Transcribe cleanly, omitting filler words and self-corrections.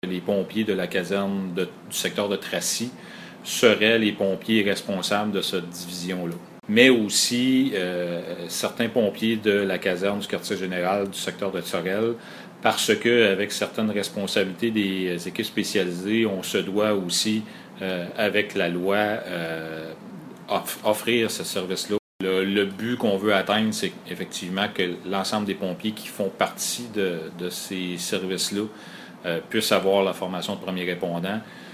Les pompiers de la caserne du secteur de Tracy seraient les pompiers responsables de cette division-là. Mais aussi certains pompiers de la caserne du quartier général du secteur de Sorel, parce qu'avec certaines responsabilités des équipes spécialisées, on se doit aussi, avec la loi, offrir ce service-là. Le but qu'on veut atteindre, c'est effectivement que l'ensemble des pompiers qui font partie de ces services-là puissent avoir la formation de premier répondant.